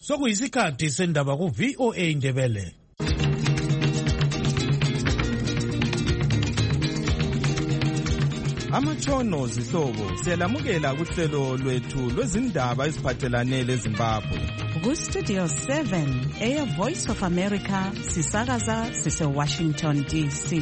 Sokuyisikhathi sendaba ku VOA Indebele. Amatshono zihlobo siyalamukela kuhlelo lwethu lwezindaba eziphathelane leZimbabwe. Ku-Studio 7 Air Voice of America sisakaza sise-Washington DC.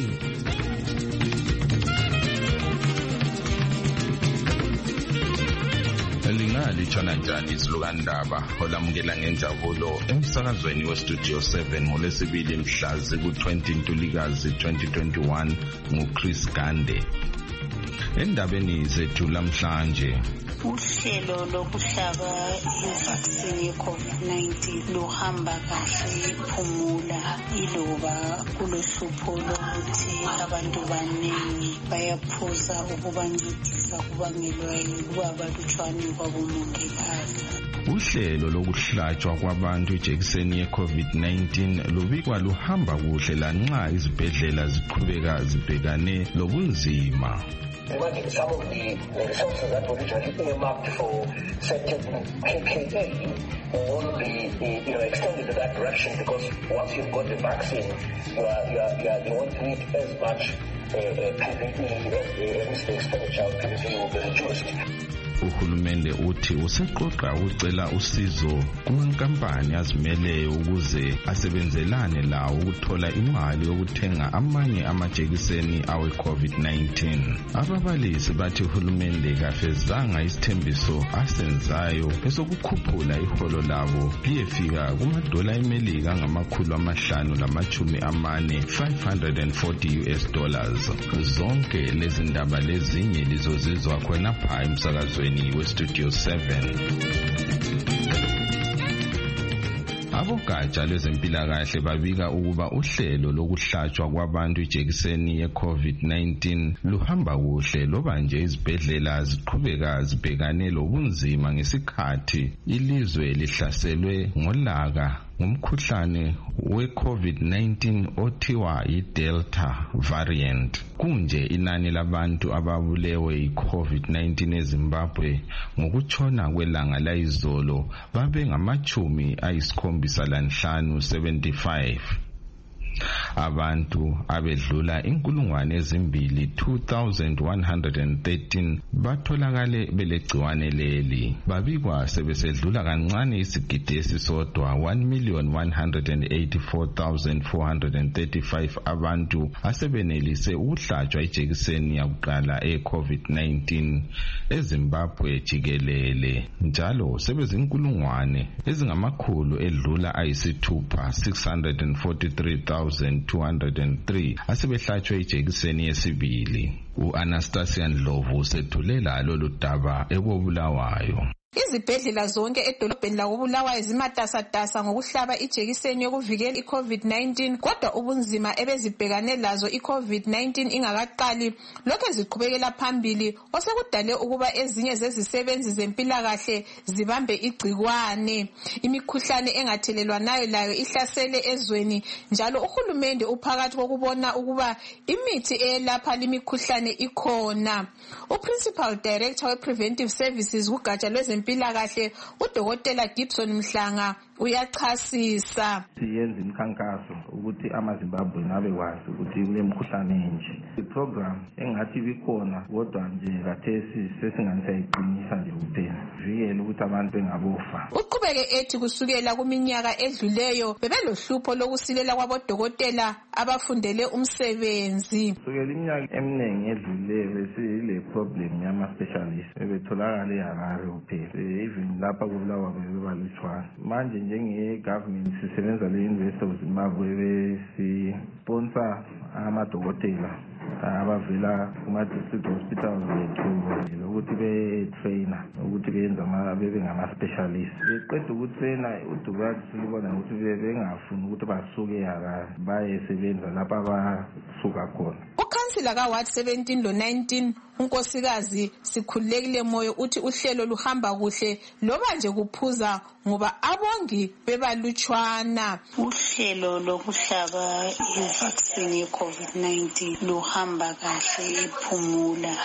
Litshona njani isilukandaba olamukela ngenjabulo emsakazweni weStudio 7 ngolwesibili mhla ziku-20 Ntulikazi 2021 nguChris Gande. Endabeni zethu lamhlanje, uhlelo lokuhlaba ivaccine ye-COVID-19 luhamba kahle, iphumula iloba kulohlupho lokuthi abantu baningi bayaphuza ukubancedisa kubangelwa ukuba balutshwane kwabomongikazi. Uhlelo lokuhlatshwa kwabantu ijekiseni ye-COVID-19 lubikwa luhamba kuhle lanxa izibhedlela ziqhubeka zibhekane lobunzima. Imagine some of the resources that were originally earmarked for certain PPE won't be extended to that direction, because once you've got the vaccine, you won't need as much PPE, and the expenditure of PPE will be reduced. Uhulumende uthi useqoqa ucela usizo kumankampani azimeleyo ukuze asebenzelane lawo ukuthola imali yokuthenga amanye amajekiseni awe COVID-19. Ababalisi bathi uhulumende kafezanga isithembiso asenzayo esokukhuphula iholo labo liyefika kumadola eMelika $540, $540. Zonke lezi ndaba lezinye lizozizwa khonapha emsakazweni weStudio 7. Abogatsha lwezempilakahle babika ukuba uhlelo lokuhlatshwa kwabantu ijekiseni ye-COVID-19 luhamba kuhle loba nje izibhedlela ziqhubeka zibhekane lobunzima ngesikhathi ilizwe lihlaselwe ngolaka ngumkhuhlane we-COVID-19 othiwa yi-Delta variant. Kunje inani labantu ababulewe yi-COVID-19 eZimbabwe ngokutshona kwelanga layizolo babe ngama-75. Abantu abedlula 2,113 batholakale belegciwane leli. Babikwa sebesedlula kancane isigidi esisodwa 1,184,435 abantu asebenelise ukuhlatshwa ijekiseni yakuqala e-COVID-19 eZimbabwe jikelele. Njalo sebezinkulungwane ezingamakhulu edlula ayisithupha 643,203 asebehlatshwe ijekiseni yesibili. U-Anastasia Ndlovu usethulela lolu daba eKobulawayo. Izibhedlela zonke edolobheni lakoBulawayo zimatasatasa ngokuhlaba ijekiseni yokuvikela iCovid-19, kodwa ubunzima ebezibhekane lazo iCovid-19 ingakaqali lokho ziqhubekela phambili osekudale ukuba ezinye zezisebenzi zempilakahle zibambe igcikwane. Imikhuhlane engathelelwanayo layo ihlasele ezweni, njalo uhulumende uphakathi kokubona ukuba imithi eyelapha limikhuhlane ikhona. U-Principal Director we-Preventive Services kugatsha lwezempilakahle uDokotela Gibson Mhlanga uyachasisa. Siyenza imikhankaso ukuthi amaZimbabwe nabekwazi ukuthi kulemikhuhlane enje. Iprogram engathi bikhona kodwa nje kathesi sesinganisayiqinisa nje kuphela. Vikele ukuthi abantu bengabofa. Uqhubeke ethi kusukela kuminyaka edluleyo bebelohlupho lokusilela kwabodokotela abafundele umsebenzi. Kusukela iminyaka eminingi edluleyo besile problem yama-specialist bebetholakala eHarare kuphela. Even lapha kuBulawayo bebalutshwana. Manje njenge-government sisebenza le-University of Zimbabwe besisponsor amadokotela abavela kuma-district hospitals bethu ukuthi be-trainer ukuthi bebe ngama-specialist. Beqeda ukutraina udokotela silibona ukuthi bengafuni ukuthi basuke eHarare bayesebenza lapha abasuka khona. Uthi laka Ward 17 lo 19 unkosikazi Sikhulekile Moyo uthi uhlelo luhamba kuhle loba nje kuphuza ngoba abongi bebalutshwana. Uhlelo lokuhlaba i-vaccine ye-COVID-19 luhamba kahle ephumula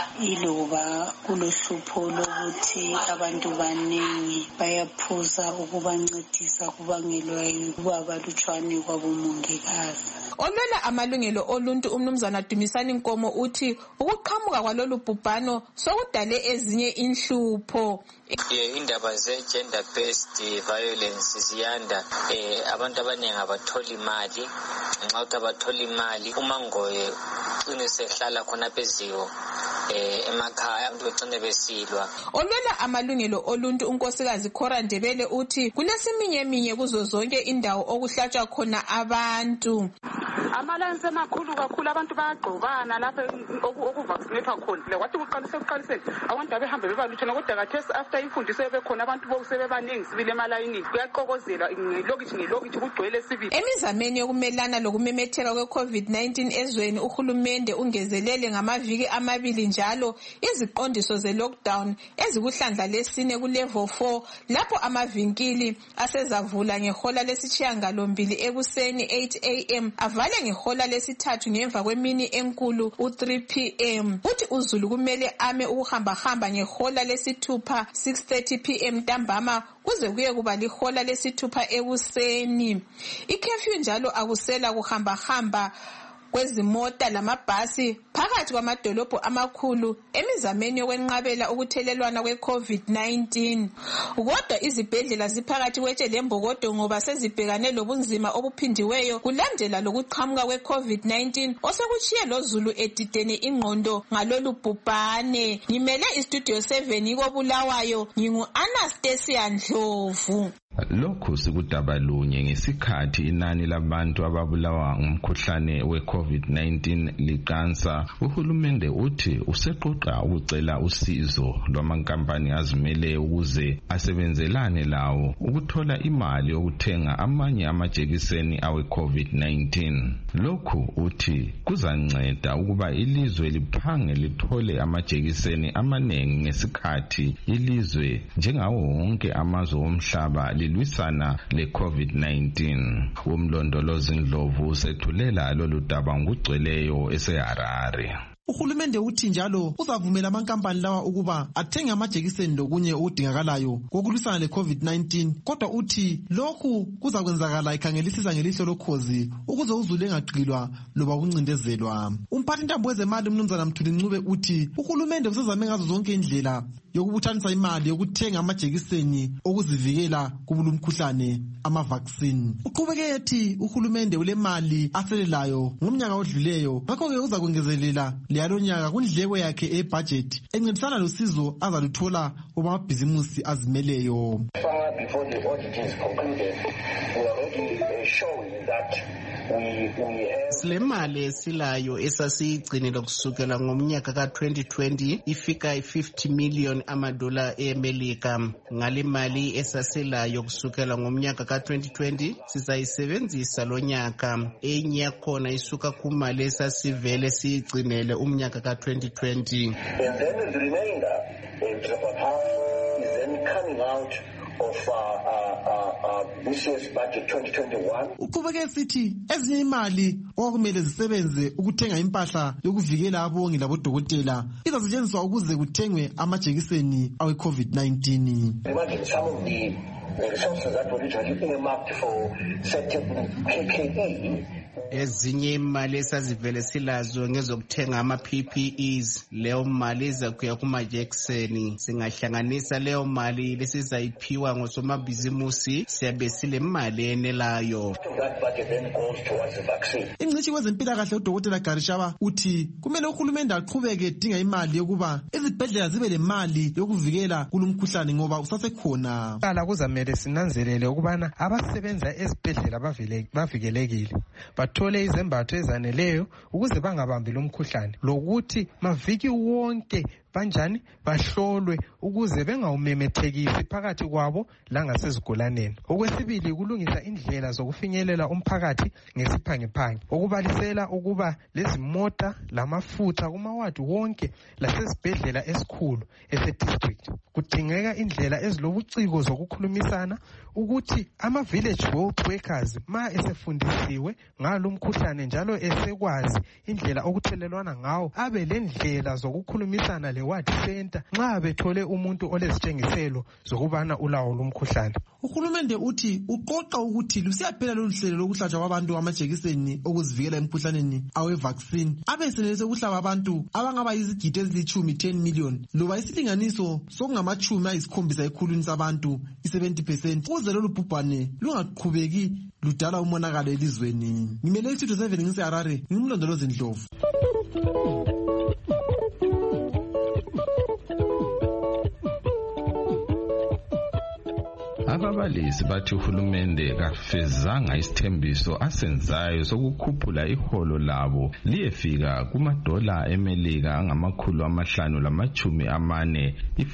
iloba kulohlupho lokuthi abantu baningi bayaphuza ukubancedisa kubangelwa ukuba balutshwane kwabomongikazi. Olwela amalungelo oluntu umnumzana Dumisani Nkomo uthi ukuqhamuka kwalolu bhubhano sokudale ezinye inhlupho. Indaba ze-gender based violence ziyanda, abantu abaningi abatholi imali, nxa uthi abatholi imali umangoye ugcine sehlala khona pheziko emakhaya abantu begcine besilwa. Olwela amalungelo oluntu unkosikazi Khora Ndebele uthi kulesiminyeminya kuzo zonke indawo okuhlatshwa khona abantu. Amalense amakhulu kakhulu abantu bayagqobana lapha okuvaccinate khona. Kwathi kuqaliseni abantu abehambe bebalutshana kodwa khathesi after imfundiso bekhona abantu bokusebebaningi sibile emalayini kuyaqokozela ngelokithi kugcwele sibili. Emizameni yokumelana lokumemetheka kwe-COVID-19 ezweni uhulumende ungezelele ngamaviki amabili njalo iziqondiso ze-lockdown ezikuhlandla lesine ku-level 4 lapho amavinkili asezavula ngehola lesishiyangalombili ekuseni 8 am avale ngehola lesithathu ngemva kwemini enkulu u3 pm. Uthi uzulu kumele ame ukuhamba ngehola lesithupha 6:30 pm ntambama kuze kuye kuba lihola lesithupha ekuseni. Ikhefyu njalo akusela kuhamba kwezimota lamabhasi phakathi kwamadolobho amakhulu emizameni yokwenqabela ukuthelelwana kwe-COVID-19. Kodwa izibhedlela ziphakathi kwetshe lembokodo ngoba sezibhekane lobunzima obuphindiweyo kulandela lokuqhamuka kwe-COVID-19 osekutshiye lozulu edidene ingqondo ngalolu bhubhane. Ngimele istudio 7 koBulawayo, ngingu-Anastasia Ndlovu. Lokhu sikudaba lunye ngesikhathi inani labantu ababulawa ngumkhuhlane we-COVID-19 liqansa. Uhulumende uthi useqoqa ukucela usizo lwamankampani azimele ukuze asebenzelane lawo ukuthola imali yokuthenga amanye amajekiseni awe-COVID-19. Lokhu uthi kuzanceda ukuba ilizwe liphange lithole amajekiseni amaningi ngesikhathi ilizwe njengawo wonke amazwe omhlaba lilwisana le-COVID-19. Umlondolozi Ndlovu usethulela lolu daba ngokugcweleyo eseHarare. Uhulumende uthi njalo uzavumela amankampani lawa ukuba athenge amajekiseni lokunye okudingakalayo kokulwisana le-COVID-19, kodwa uthi lokhu kuzakwenzakala ikhangelisisa ngelihlo lokhozi ukuze uzulu engagqilwa loba ukuncindezelwa. Umphathi ntambo wezemali umnumzana Mthuli Ncube uthi uhulumende usezame ngazo zonke indlela yokubuthanisa imali yokuthenga amajekiseni okuzivikela kubula umkhuhlane ama-vaccine. Uqhubeke ethi uhulumende ulemali aselelayo ngomnyaka odluleyo, ngakho-ke uzakwengezelela leyalonyaka kundleko yakhe ebudget encedisana losizo azaluthola obamabhizimusi azimeleyo. Before the audit is concluded, we are already showing that Silemali esilayo esasiyigcinile kusukela ngomnyaka ka-2020 ifika $50 million eMelika. Ngale mali esaselayo kusukela ngomnyaka ka-2020 sizayisebenzisa lo nyaka. Enye yakhona isuka kumali esasivele siyigcinele umnyaka ka-2020. And then the remainder, about half, is then coming out of this year's budget 2021. Uqhubeke sithi ezinye imali okwakumele zisebenze ukuthenga impahla yokuvikela abongi labodokotela izasetshenziswa ukuze kuthengwe amajekiseni awe-COVID-19. Imagine some of the resources that were originally earmarked for certain PPE. Ezinye imali esazivele silazo ngezokuthenga ama-PPEs, leyo mali izakuya kumajekiseni. Singahlanganisa leyo mali lesizayiphiwa ngosomabhizimusi, siyabe sile mali enelayo. Ingcitshi kwezempilakahle uDokotela Garishaba uthi kumele uhulumende aqhubeke edinga imali yokuba izibhedlela zibe lemali yokuvikela kulumkhuhlane ngoba usasekhona. Qala kuzamele sinanzelele ukubana abasebenza ezibhedlela bavikelekile, bathole izembatho ezaneleyo ukuze bangabambi lo mkhuhlane, lokuthi maviki wonke banjani bahlolwe ukuze bengawumemethekisi phakathi kwabo langasezigulaneni. Okwesibili, kulungisa indlela zokufinyelela umphakathi ngesiphangiphangi, okubalisela ukuba lezi mota lamafutha kumawadi wonke lasesibhedlela esikhulu ese-district. Kudingeka indlela ezilobuciko zokukhulumisana ukuthi ama-village health workers ma esefundisiwe ngalo mkhuhlane njalo esekwazi indlela okuthelelwana ngawo, abe lendlela zokukhulumisana le-ward center nxa bethole umuntu olezitshengiselo zokubana ulawo lumkhuhlane. Uhulumende uthi uqoqa ukuthi lusiyaphela lolu hlelo lokuhlatshwa kwabantu amajekiseni okuzivikela emkhuhlaneni awe-vaccine abesenelise ukuhlaba abantu abangaba yizigidi ezilithumi 10 million loba isilinganiso sokungama-70 ekhulwini sabantu i-70% ukuze lolu bhubhane lungaqhubeki ludala umonakalo elizweni. Ngimele iStudio 7 ngise-Harare, ngimlondolozi Ndlovu. Ababalisi bathi uhulumende kafezanga isithembiso asenzayo sokukhuphula iholo labo liyefika kumadola eMelika $540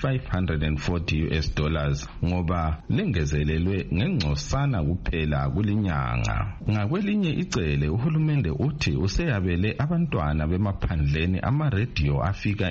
$540 ngoba lengezelelwe ngengcosana kuphela kulinyanga. Ngakwelinye icele uhulumende uthi useyabele abantwana bemaphandleni ama-radio afika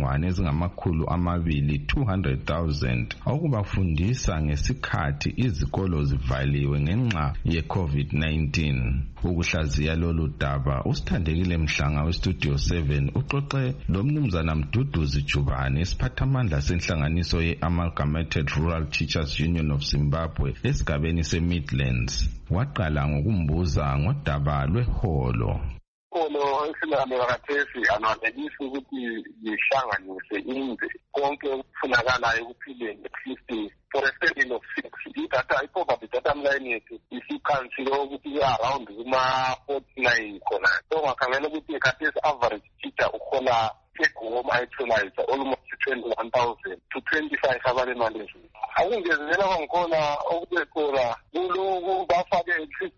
200,000 okubafundisa ngesikhathi izikolo zivaliwe ngenxa ye-COVID-19. Ukuhlaziya lolu daba usithandekile Mhlanga weStudio 7 uxoxe lomnumzana Mduduzi Jubane isiphathamandla senhlanganiso ye-Amalgamated Rural Teachers Union of Zimbabwe esigabeni se-Midlands. Waqala ngokumbuza ngodaba lweholo. Isinane kathesi ananelisi ukuthi lihlanganise inze konke okufunakalayo ekuphileni at for a standing of 6. Idatha iprobably data line yethu isikhansile ukuthi around kuma-49 khona. So ngakhangela ukuthi kathesi average teacher ukhola take home ayitholayo almost 21,000 to 25 abale ezweni. Akungezela kwangikhona okubekhona kuloko bafake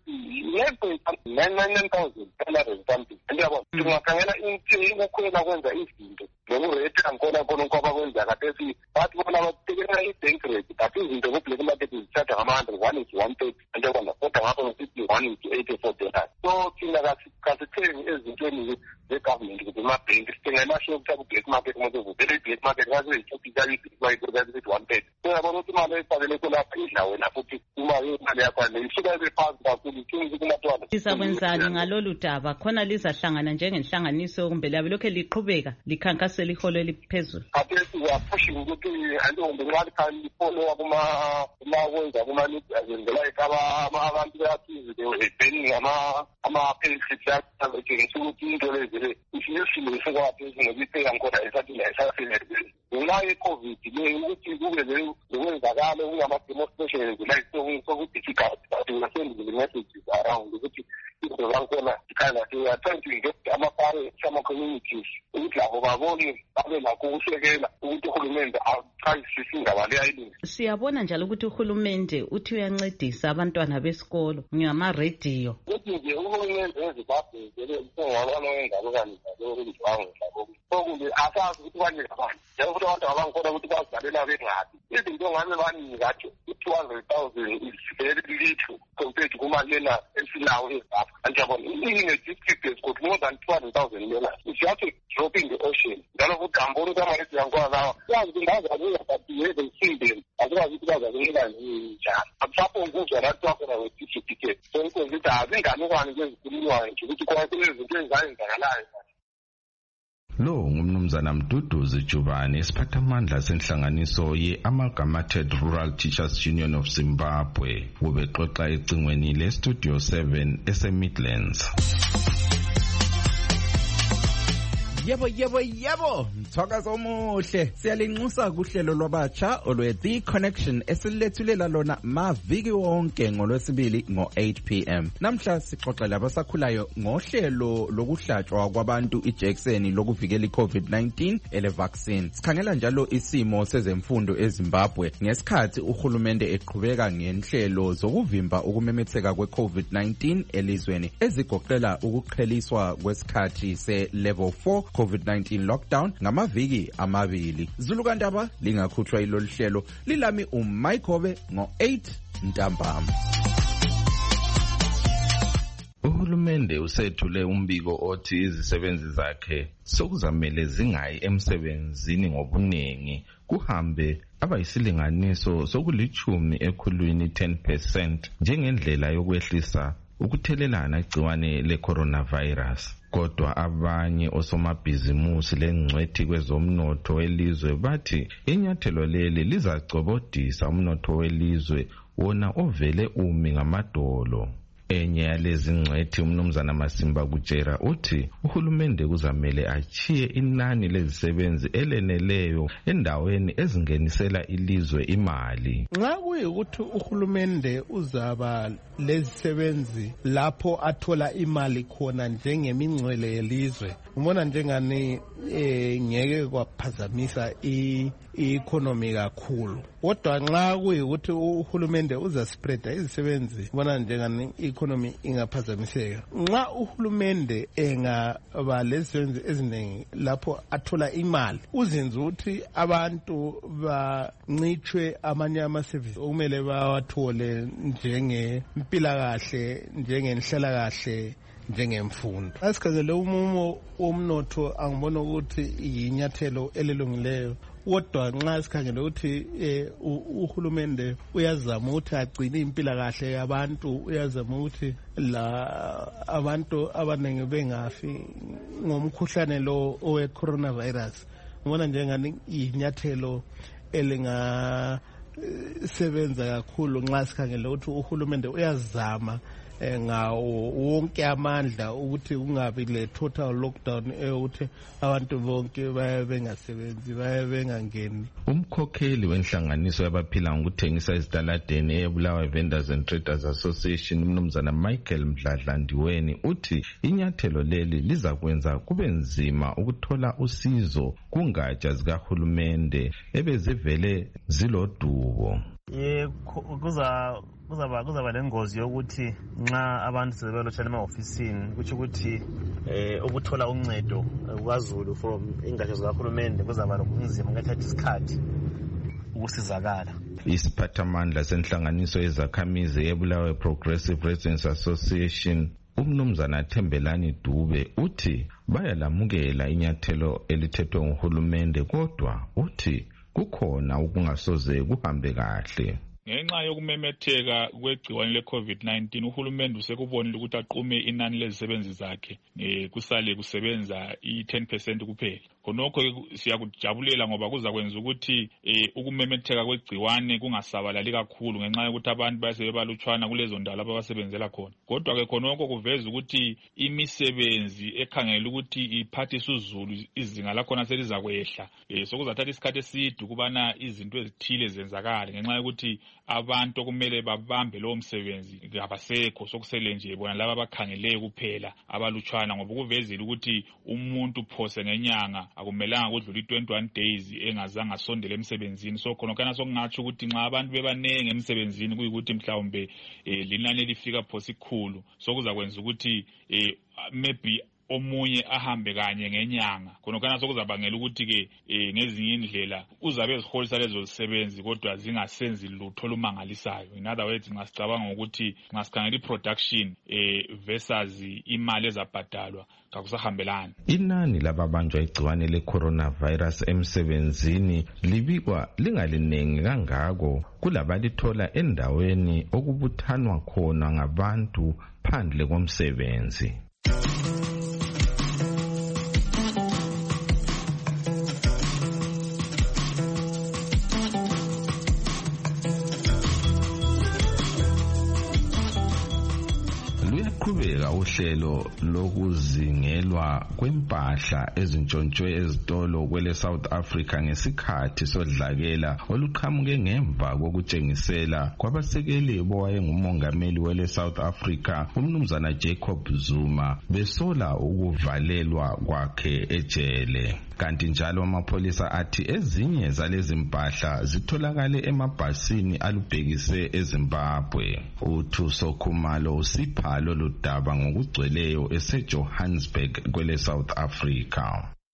$9,000 something. Ndiyabona tungakhangela ukukhwela kwenza izinto nokurate angikhona khona kwabakwenza kathesi bathi bona batekela i-bank rate but izinto ku-black market zithatha ngama-100 1 is 130 ndiyabona kodwa ngapho ngisithi 1 is $84. So thina kasithengi ezintweni ze-government ukuthi emabhenki sithenga emasho ukuthi aku-black market umuntu uvele i-black market kazithi 130. So yabona ukuthi imali oyifakele kulapha idla wena futhi imali yakho le isuka ibe phansi kakhulu ikinzi kumatwana. Lizakwenzani ngalolu daba khona lizahlangana njengenhlanganiso kumbe liyabe lokhe liqhubeka likhankasela iholo eliphezulu? Kathesi uyaphusha ukuthi antombi nxa likhali lifolowa kumakwenza kuma-azenzela abantu beyaphizile ebheningi ama-payslip atshengisa ukuthi into lezile isiyosile sekwaphezulu ngoba ipheka ngikhona esathi layisaselebeni ngenxa ye-COVID le ukuthi kube lokwenzakala okungama-demonstrations soku-difficult but we are sending the messages around ukuthi izinto zangikhona ikhanda we are trying to engage ama-parents ama-communities ukuthi labo babone babe nakho ukusekela ukuthi uhulumende aqalisise indaba le ayilungise. Siyabona njalo ukuthi uhulumende uthi uyancedisa abantwana besikolo ngama-radio. Ukuthi nje uhulumende eZimbabwe vele ngiyabona ngalo kanjalo ukuthi wangidlalo sokuthi asazi ukuthi banye abantu njengokuthi abantu abangikhona ukuthi bazidalela bengabi izinto ngabe baningathi $200,000 is very little compared to kumalena esilawo eZimbabwe. Njengobona in-district esikhona more than $200,000. If you have to drop in the ocean njalo ukuthi amboni kwamaredi yankwazawa yazi ukuthi ngazakuya but yebe simple akwazi ukuthi bazakunika njani apho nguzwa lathi wakhona we-certificate so inkonzo ukuthi azinganukwane kwezikhulunywayo nje ukuthi kwakunezinto ezayenzakalayo. Lo ngumnumzana Mduduzi Jubane isiphathamandla senhlanganiso ye-Amalgamated Rural Teachers Union of Zimbabwe ubexoxa ecingweni leStudio 7 ese-Midlands. Yebo, mthwakazo omuhle. Siyalinxusa kuhlelo lwabatsha olwe-The Connection esilethulela lona maviki wonke ngolwesibili ngo-8 p.m. Namhla sixoxela abasakhulayo ngohlelo lokuhlatshwa kwabantu ijekiseni lokuvikela i-COVID-19 ele-vaccine. Sikhangela njalo isimo sezemfundo eZimbabwe ngesikhathi uhulumende eqhubeka ngenhlelo zokuvimba ukumemetheka kwe-COVID-19 elizweni ezigoqela ukuqheliswa kwesikhathi se-level 4 COVID-19 lockdown ngamaviki amabili. Zulukandaba lingakhutshwa ilolu hlelo lilami uMike Hobe ngo-8 ntambama. Uhulumende usethule umbiko othi izisebenzi zakhe sokuzamele zingayi emsebenzini ngobuningi kuhambe abayisilinganiso sokulithumi ekhulwini 10% njengendlela yokwehlisa ukuthelelana igciwane le-coronavirus. Kodwa abanye osomabhizimusi lengcwethi kwezomnotho welizwe bathi inyathelo leli lizacobodisa umnotho welizwe wona ovele umi ngamadolo. Enye yalezi ngcwethi umnumzana Masimba Kutshera uthi uhulumende kuzamele achiye inani lezisebenzi eleneleyo endaweni ezingenisela ilizwe imali. Nxa kuyikuthi uhulumende uzaba lezisebenzi lapho athola imali khona njengemingcwele yelizwe, ubona njengani ngeke kwaphazamisa i-economy kakhulu. Kodwa nxa kuyikuthi uhulumende uzaspreada izisebenzi, ubona njengani i-economy ingaphazamiseka. Nxa uhulumende engaba lezisebenzi eziningi lapho athola imali, uzenza ukuthi abantu bancitshwe amanye ama-service okumele bawathole njengempilakahle, njengenhlalakahle, njengemfundo. Asikhangele umumo womnotho angibona ukuthi yinyathelo elilungileyo. Kodwa nxa sikhangele ukuthi uhulumende uyazama ukuthi agcine impilakahle yabantu, uyazama ukuthi abantu abaningi bengafi ngomkhuhlane lo owe-coronavirus, ngibona njengani yinyathelo elingasebenza kakhulu nxa sikhangele ukuthi uhulumende uyazama ngawo wonke amandla ukuthi kungabi le total lockdown ukuthi abantu bonke baye bengasebenzi, baye bengangeni. Umkhokheli wenhlanganiso yabaphila ngokuthengisa ezitaladeni eBulawayo Vendors and Traders Association umnumzana Michael Mdladla Ndiweni uthi inyathelo leli lizakwenza kube nzima ukuthola usizo kungatsha zikahulumende ebezivele zilodubo. Kuzaba lengozi yokuthi nxa abantu sebelotshana ema-ofisini kutsho ukuthi ukuthola uncedo kwaZulu from ingatsha zikahulumende kuzaba lokunzima, kungathatha isikhathi ukusizakala. Isiphathamandla senhlanganiso yezakhamizi eBulawayo Progressive Residents Association umnumzana Thembelani Dube uthi bayalamukela inyathelo elithethwe nguhulumende, kodwa uthi kukhona ukungasoze kuhambe kahle. Ngenxa yokumemetheka kwegciwane le-COVID-19 uhulumende usekubonile ukuthi aqume inani lezisebenzi zakhe kusale kusebenza i-10% kuphela. Khonokho siyakujabulela ngoba kuzakwenza ukuthi ukumemetheka kwegciwane kungasabalali kakhulu ngenxa yokuthi abantu bayasebebalutshwana kulezo ndawo lapho abasebenzela khona. Kodwa ke khonokho kuveza ukuthi imisebenzi ekhangela ukuthi iphathise uZulu izinga lakhona selizakwehla. Sokuzathatha isikhathi eside ukubana izinto ezithile zenzakale ngenxa yokuthi abantu okumele babambe lowo msebenzi abasekho, sokusele nje bona laba abakhangeleyo kuphela abalutshwana, ngoba kuvezile ukuthi umuntu phose ngenyanga akumelanga kudlula i-21 days engazange asondele emsebenzini. So khonokana sokungatsho ukuthi nxa abantu bebanenge emsebenzini kuyikuthi mhlawumbe linani lifika phose ikhulu, sokuzakwenza ukuthi maybe omunye ahambe kanye ngenyanga. Khonokana sokuzabangela ukuthi ke ngezinye indlela uzabe eziholisa lezo zisebenzi kodwa zingasenzi lutho olumangalisayo. In other words, ngasicabanga ukuthi ngasikhangela i-production versus imali ezabhadalwa kakusahambelani. Inani lababanjwa igciwane le-coronavirus emsebenzini libikwa lingalinengi kangako kulabalithola endaweni okubuthanwa khona ngabantu phandle komsebenzi. Luyaqhubeka uhlelo lokuzingelwa kwempahla ezintshontshwe ezitolo kwele South Africa ngesikhathi sodlakela oluqhamuke ngemva kokutshengisela kwabasekeli bowayengumongameli wele South Africa umnumzana Jacob Zuma besola ukuvalelwa kwakhe ejele. Kanti njalo amapholisa athi ezinye zalezi mpahla zitholakale emabhasini alubhekise eZimbabwe. uThuso Khumalo usipha lolu daba ngokugcweleyo eseJohannesburg kwele South Africa.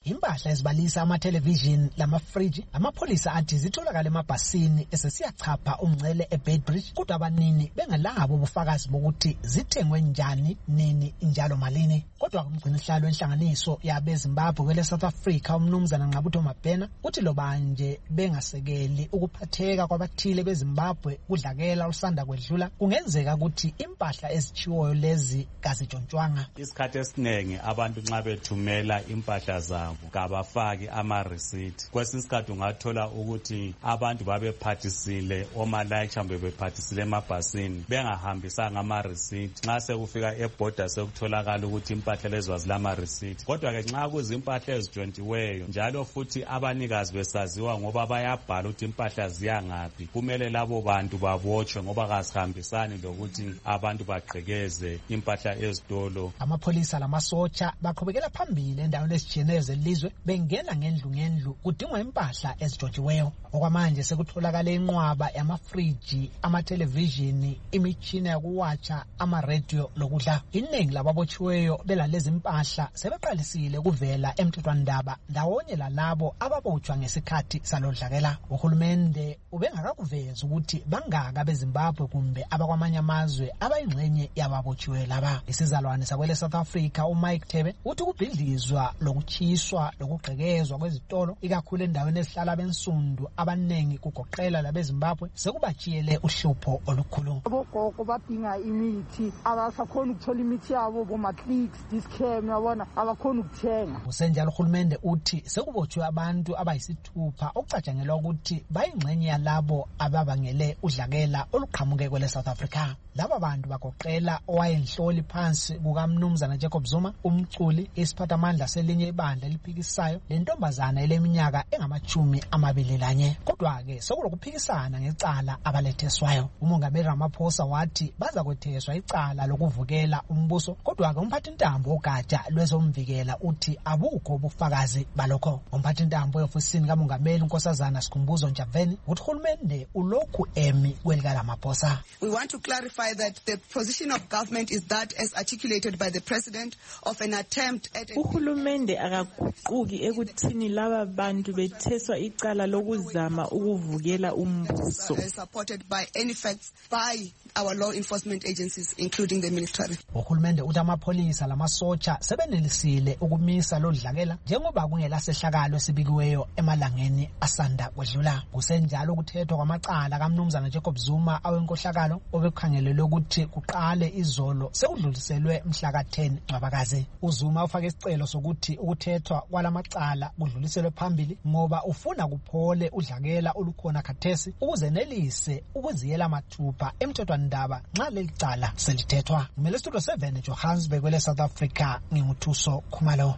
impahla ezibalisa ama-television lamafriji amapholisa athi zitholakala emabhasini esesiyachapha umngcele eBeitbridge kodwa abanini bengelabo ubufakazi bokuthi zithengwe njani nini njalo malini. Kodwa kumgcinisihlalo wenhlanganiso yabeZimbabwe kwele South Africa umnumzana Nqabutho Mabhena uthi loba nje bengasekeli ukuphatheka kwabathile beZimbabwe kudlakela olusanda kwedlula kungenzeka ukuthi impahla ezitshiwoyo lezi kazijontshwanga. Isikhathi esiningi abantu nxa bethumela impahla zabo kabafaki ama-receipt. Kwesinye isikhathi ungathola ukuthi abantu babephathisile omalayitsha bephathisile emabhasini bengahambisanga ama-receipt. Nxa sekufika ebhoda sekutholakala ukuthi impahla lezo azilama-receipt. Kodwa-ke nxa kuzimpahla ezijontiweyo njalo futhi abanikazi besaziwa ngoba bayabhala ukuthi impahla ziyangaphi, kumele labo bantu babotshwe ngoba kasihambisani lokuthi abantu bagqekeze impahla ezitolo. Amapholisa lamasotsha baqhubekela phambili endaweni ezitshiyeneyo zelizwe bengena ngendlu kudingwa impahla ezijontiweyo. Okwamanje sekutholakala inqwaba yamafriji, amathelevishini, imitshina yokuwatsha, ama-radio lokudla. Iningi lababotshiweyo belalezi impahla sebeqalisile ukuvela emthethwandaba ndawonye lalabo ababotshwa ngesikhathi salodlakela. Uhulumende ubengakakuveza ukuthi bangaka beZimbabwe kumbe abakwamanye amazwe abayingxenye yababotshiweyo laba. Isizalwane sakwele South Africa uMike Thebe uthi ukubhidlizwa lokuchiswa lokugqekezwa kwezitolo ikakhulu endaweni ezihlala bensundu abanengi kugoqela labeZimbabwe sekubachiyele uhlupho olukhulu. Abogogo badinga imithi abasakhona ukuthola imithi yabo boma-clicks discam yabona abakhona ukuthenga. Usenjalo uhulumende uthi sekubotshwe abantu abayisithupha okucatshangelwa ukuthi bayingxenye yalabo ababangele udlakela oluqhamuke kwele South Africa. Laba bantu bagoqela owayenhloli phansi kukamnumzana Jacob Zuma, umculi, isiphathamandla selinye ibandla eliphikisayo lentombazana eleminyaka engama-21. Kodwa-ke sekulokuphikisana ngecala abaletheswayo. Umongameli Ramaphosa wathi baza kwetheswa icala lokuvukela umbuso, kodwa-ke umphathintambo ogatsha lwezomvikela uthi abukho ubufakazi balokho. Umphathintambo ofisini kamongameli uNkosazana Sikhumbuzo Ntshavheni uthi uhulumende ulokhu emi kwelika Ramaphosa. We want to clarify that the position of government is that as articulated by the president of an attempt at uhulumende akaguquki ekuthini laba bantu betheswa icala lokuzama ukuvukela umbuso, supported by any facts by our law enforcement agencies including the military. Uhulumende uthi amapholisa lamasotsha sebenelisile ukumisa lodlakela njengoba kungelasehlakalo esibikiweyo emalangeni asanda kwedlula. Kusenjalo ukuthethwa kwamacala kamnumzana Jacob Zuma awenkohlakalo obekhangelelwe ukuthi kuqale izolo sekudluliselwe mhla ka-10 Ncwabakazi. uZuma ufake isicelo sokuthi ukuthethwa kwalamacala kudluliselwe phambili ngoba ufuna kuphole udlakela olukhona khathesi ukuze nelise ukuziyela mathupha emthethwandaba nxa leli cala selithethwa. Ngimele Studio 7 Johannesburg kwele South Africa, nginguthuso Khumalo.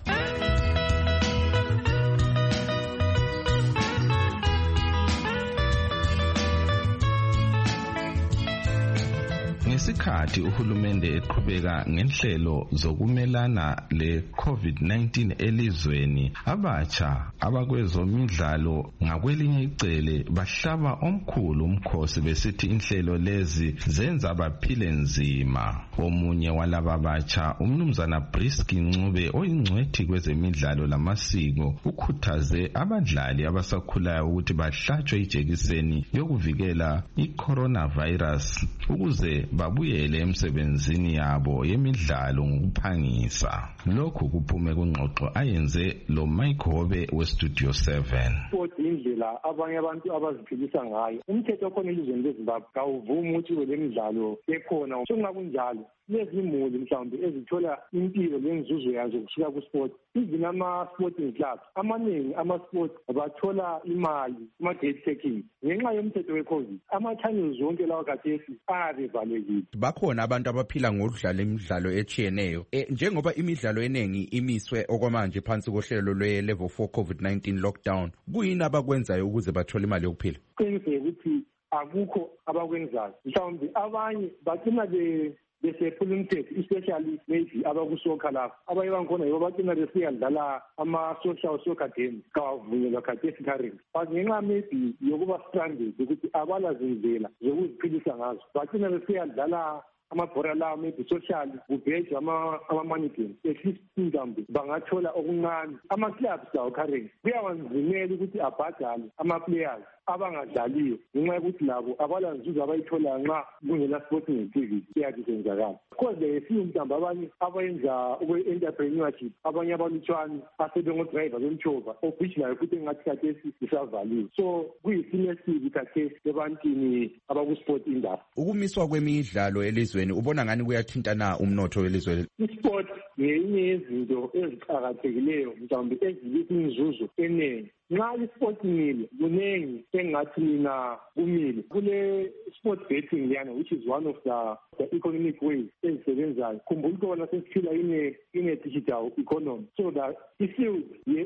Ngesikhathi uhulumende eqhubeka ngenhlelo zokumelana le-COVID-19 elizweni, abatsha abakwezomidlalo ngakwelinye icele bahlaba omkhulu umkhosi besithi inhlelo lezi zenza baphile nzima. Omunye walaba batsha, umnumzana Briski Ncube oyingcwethi kwezemidlalo lamasiko, ukhuthaze abadlali abasakhulayo ukuthi bahlatshwe ijekiseni yokuvikela i-coronavirus ukuze babuyele emsebenzini yabo yemidlalo ngokuphangisa. Lokhu kuphume kungxoxo ayenze lo Mike Hobe weStudio 7. Indlela abanye abantu abaziphilisa ngayo. Umthetho okhona elizweni leZimbabwe kawuvumi ukuthi ube lemidlalo ekhona. Kungakunjalo lezimuli mhlawumbe ezithola impilo lenzuzo yazo kusuka kusport. Even ama-sporting clubs amaningi ama-sports bathola imali kuma-gate taking ngenxa yomthetho we-COVID. Ama-channels wonke lawa khathesi abevalekile. Bakhona abantu abaphila ngokudlala imidlalo etshiyeneyo. Njengoba imidlalo eningi imiswe okwamanje phansi kohlelo lwe-level 4 COVID-19 lockdown, kuyini abakwenzayo ukuze bathole imali yokuphila? Qiniseke ukuthi akukho abakwenzayo. Mhlawumbe abanye bagcina besephula umthetho, especially maybe abakusokha lapho. Abanye bankhona yibo bagcina besiyadlala ama-social soccer games kawavunyelwa khathesi currently. But ngenxa maybe yokuba stranded ukuthi abala zindlela zokuziphilisa ngazo, bagcina besiyadlala amabhora lawo maybe social kubhejwe ama-money games at least mhlawumbe bangathola okuncane. Ama-clubs lawo current kuyawanzimela ukuthi abhadale ama-players abangadlaliyo ngenxa yokuthi labo abalanzuzo abayithola nxa kungela sporting activity eyathi senzakala. Because there are mhlawumbe abanye abayenza ukwe-entrepreneurship, abanye abalutshwane asebengodriver bemtshova of which nayo futhi engathi khathesi isavaliwe. So kuyisimo esibi khathesi ebantwini abaku-sport industry. Ukumiswa kwemidlalo elizweni ubona ngani kuyathinta na umnotho welizwe? I-sport ngenye yezinto eziqakathekileyo mhlawumbe ezilisa inzuzo eningi. Nxa i-sport imile kuningi engathi mina kumile. Kule sport betting liyana which is one of the economic ways ezisebenzayo. Khumbula ukubona sesiphila ine-digital economy. So that i-field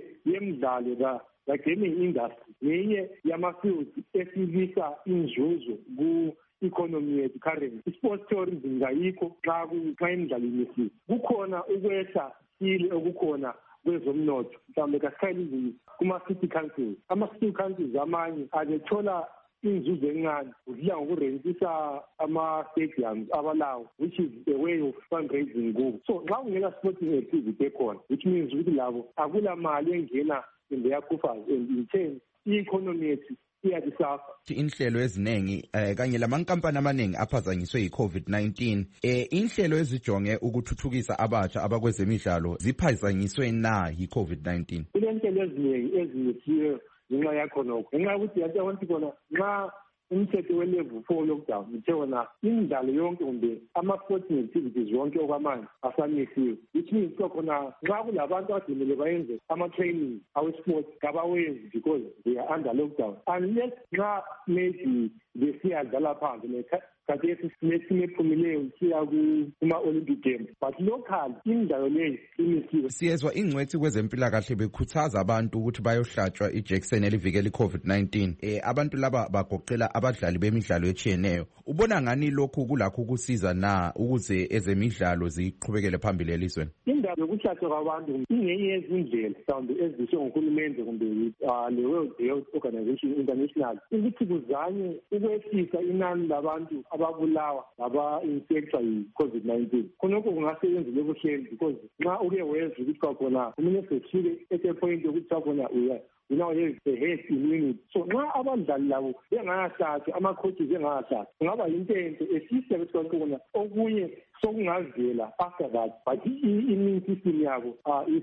yemidlalo the gaming industry ngenye yama-field esilisa inzuzo ku-economy yethu current. I-sport tourism ngayikho xa imidlalo imisiwe. Kukhona ukwehla sile okukhona kwezomnotho mhlawumbe kasikhayilinzini kuma-city councils. Ama-city councils amanye abethola inzuzo encane udlula ngokurentisa ama-stadiums abalawo which is a way of fundraising kubo. So nxa kungela sporting activity ekhona which means ukuthi labo akula mali engena in their coffers and in turn i-economy yethu iyabisafa. Inhlelo eziningi kanye lamankampani amaningi aphazanyiswe yi-COVID-19 inhlelo ezijonge ukuthuthukisa abatsha abakwezemidlalo ziphazanyiswe na yi-COVID-19? Kulenhlelo eziningi ezimisiwe ngenxa yakhonokho ngenxa yokuthi yathi abantu khona nxa umthetho we-level 4 lockdown uthe wona imidlalo yonke kumbe ama-sporting activities wonke okwamanje asamisiwe which means khona nxa kulabantu abadimele bayenze ama-training awe-sport kabawenzi because they are under lockdown unless nxa maybe besiyadlala phandle khathesi simephumileyo siya kuma-Olympic Games but local imidlalo leyo imisiwe. Siyezwa ingcwethi kwezempilakahle bekhuthaza abantu ukuthi bayohlatshwa ijekiseni elivikela i-COVID-19 abantu laba bagoqela abadlali bemidlalo etshiyeneyo. Ubona ngani lokhu kulakho ukusiza na ukuze ezemidlalo ziqhubekele phambili elizweni? Indaba yokuhlatshwa kwabantu ingenye yezindlela mhlawumbe eziswe nguhulumende kumbe le-World Health Organization International ukuthi kuzanywe ukwehlisa inani labantu ababulawa aba-infectwa yi-COVID-19. Khonokho kungasebenzile ebuhleni because nxa uke wezwa ukuthi kwakhona umunye sesifike at a point yokuthi kwakhona you know have a herd immunity. So nxa abadlali labo bengakahlatshwa ama-coaches bengakahlatshwa kungaba yinto enhle esise ukuthi kwakhona okunye sokungavela after that but i-immune system yabo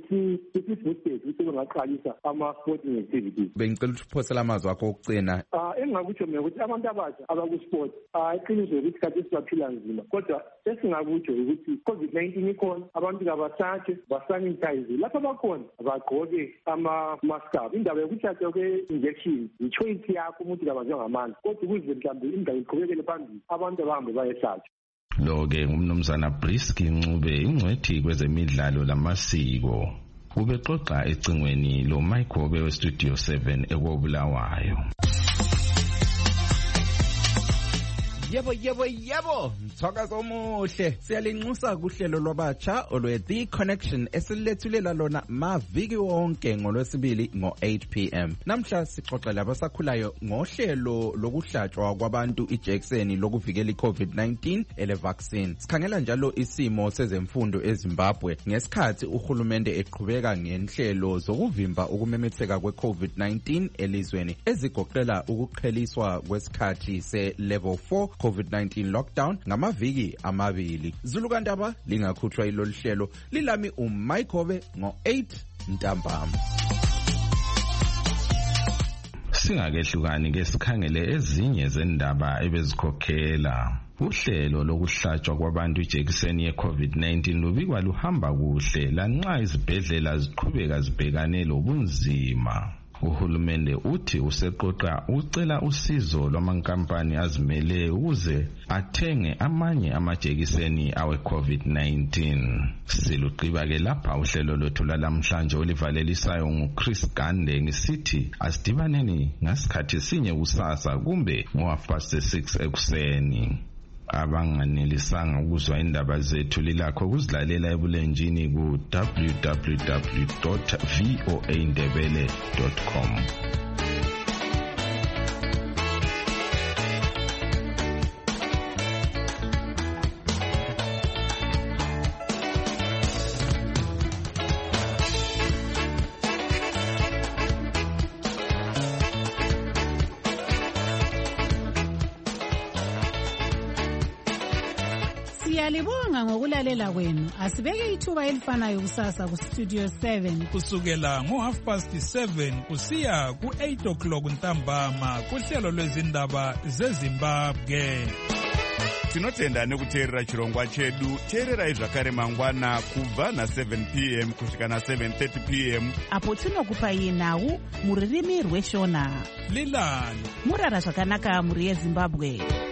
isi-boosted ukuthi bengaqalisa ama-sporting activities. Bengicela ukuthi uphosela amazwi akho okucina. Engingakutsho mina ukuthi abantu abatsha abaku-sport iqiniso ukuthi kade sibaphila nzima kodwa esingakutsho ukuthi i-COVID-19 ikhona abantu kabahlatshwe basanitize lapho abakhona bagqoke ama-mask abo. Indaba yokuhlatshwa kwe-injection yi-choice yakho umuntu kabanjwe ngamandla kodwa ukuze mhlawumbe indaba iqhubekele phambili abantu abahambe bayehlatshwa. Lo-ke ngumnumzana Briski Ncube ingcwethi kwezemidlalo lamasiko ubexoxa ecingweni lo Mike we-Studio 7 ekobulawayo. Yebo, mthwakazi omuhle. Siyalinxusa kuhlelo lwabatsha olwe-The Connection esilethulela lona maviki wonke ngolwesibili ngo-8 p.m. Namhla sixoxela abasakhulayo ngohlelo lokuhlatshwa kwabantu ijekiseni lokuvikela i-COVID-19 ele-vaccine. Sikhangela njalo isimo sezemfundo eZimbabwe ngesikhathi uhulumende eqhubeka ngenhlelo zokuvimba ukumemetheka kwe-COVID-19 elizweni ezigoqela ukuqheliswa kwesikhathi se-level 4 COVID-19 lockdown ngamaviki amabili. Zulukandaba lingakhutshwa ilolu hlelo lilami uMike ngo-8 ntambama. Singakehlukani ke sikhangele ezinye zendaba ebezikhokhela. Uhlelo lokuhlatshwa kwabantu ijekiseni ye-COVID-19 lubikwa luhamba kuhle lanxa izibhedlela ziqhubeka zibhekane lobunzima. Uhulumende uthi useqoqa ucela usizo lwamankampani azimele ukuze athenge amanye amajekiseni awe-COVID-19. Siluqiba ke lapha uhlelo lwethu lalamhlanje olivalelisayo nguChris Gande ngisithi asidibaneni ngasikhathi sinye kusasa kumbe ngo-6:30 ekuseni. Abanganelisanga ukuzwa indaba zethu lilakho kuzilalela ebulenjini ku www.voaindebele.com. Siyalibonga ngokulalela kwenu. Asibeke ithuba elifanayo kusasa ku Studio 7 kusukela ngo7:30 kusiya ku8 ntambama kuhlelo lwezindaba zeZimbabwe. Tinotenda nekuteerera chirongwa chedu. Teererai zvakare mangwana kubva na7 p.m. kusvika na7:30 p.m. apo tinokupai nhau muririmi rweshona. Lilani murara zvakanaka muri yeZimbabwe.